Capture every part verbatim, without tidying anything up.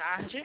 tarde.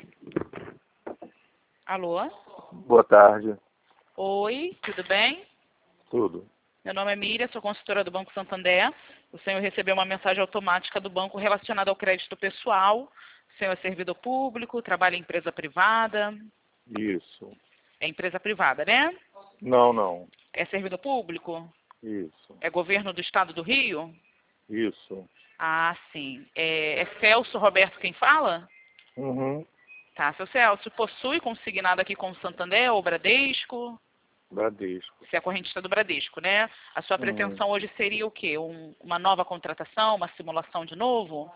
Alô? Boa tarde. Oi, tudo bem? Tudo. Meu nome é Miriam, sou consultora do Banco Santander. O senhor recebeu uma mensagem automática do banco relacionada ao crédito pessoal. O senhor é servidor público, trabalha em empresa privada. Isso. É empresa privada, né? Não, não. É servidor público? Isso. É governo do estado do Rio? Isso. Ah, sim. É, é Celso Roberto quem fala? Uhum. Tá, seu Celso, possui consignado aqui com o Santander ou Bradesco? Bradesco. Você é correntista do Bradesco, né? A sua Uhum. pretensão hoje seria o quê? Um, uma nova contratação, uma simulação de novo?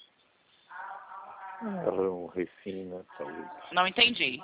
É um refim, né? Talvez. Não entendi.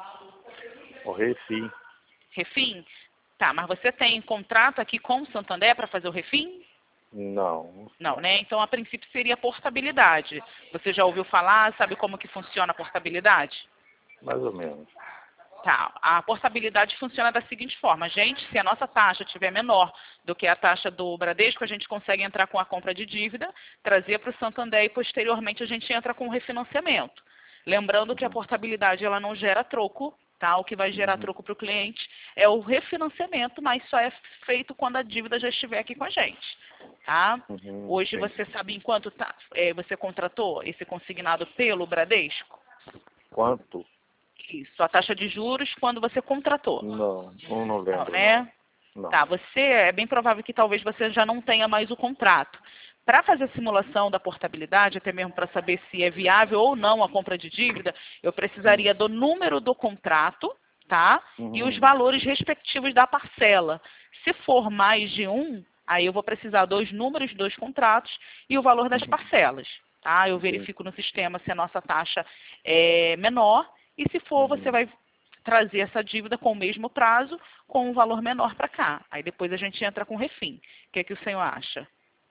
Um refim. Refim? Tá, mas você tem contrato aqui com o Santander para fazer o refim? Não. Não, né? Então, a princípio, seria portabilidade. Você já ouviu falar, sabe como que funciona a portabilidade? Mais ou menos. Tá, a portabilidade funciona da seguinte forma. Gente, se a nossa taxa estiver menor do que a taxa do Bradesco, a gente consegue entrar com a compra de dívida, trazer para o Santander e posteriormente a gente entra com o refinanciamento. Lembrando que a portabilidade ela não gera troco, tá? O que vai gerar Uhum. troco para o cliente é o refinanciamento, mas só é feito quando a dívida já estiver aqui com a gente, tá? Uhum. Hoje Sim. você sabe em quanto tá, é, você contratou esse consignado pelo Bradesco? Quanto? Isso, a taxa de juros quando você contratou. Não. Não, não Não, lembro, não. né? Não. Tá, você, é bem provável que talvez você já não tenha mais o contrato. Para fazer a simulação da portabilidade, até mesmo para saber se é viável ou não a compra de dívida, eu precisaria do número do contrato, tá? E os Uhum. valores respectivos da parcela. Se for mais de um, aí eu vou precisar dos números dos contratos e o valor das parcelas, tá? Eu Entendi. verifico no sistema se a nossa taxa é menor e se for, você Uhum. vai trazer essa dívida com o mesmo prazo, com um valor menor para cá. Aí depois a gente entra com refim. O que é que o senhor acha?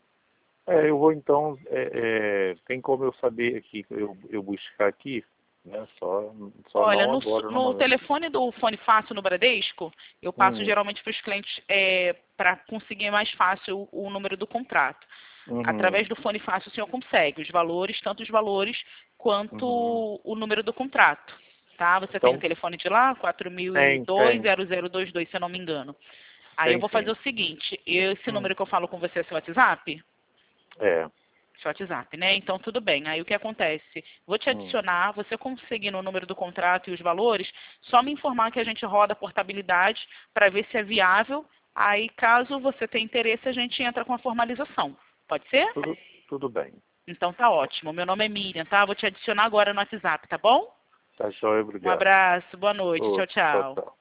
É, eu vou então, é, é, tem como eu saber aqui, eu, eu buscar aqui, né? Só, só Olha, não no, agora no no momento. telefone do Fone Fácil no Bradesco, eu passo Hum. geralmente para os clientes é, para conseguir mais fácil o, o número do contrato. Uhum. Através do Fone Fácil o senhor consegue os valores, tanto os valores quanto Uhum. o número do contrato. Tá? Você tem o Então, telefone de lá, quatro mil e tem, dois, tem, zero zero dois dois, se eu não me engano. Aí eu tem vou fazer sim. o seguinte, esse Hum. número que eu falo com você é seu WhatsApp? É. Seu WhatsApp, né? Então tudo bem. Aí o que acontece? Vou te Hum. adicionar, você conseguindo o número do contrato e os valores, só me informar que a gente roda a portabilidade para ver se é viável. Aí caso você tenha interesse, a gente entra com a formalização. Pode ser? Tudo, tudo bem. Então tá ótimo. Meu nome é Miriam, tá? Vou te adicionar agora no WhatsApp, tá bom? Tá joia, Um obrigado. abraço, boa noite. Tchau, Outro, tchau, tchau. tchau.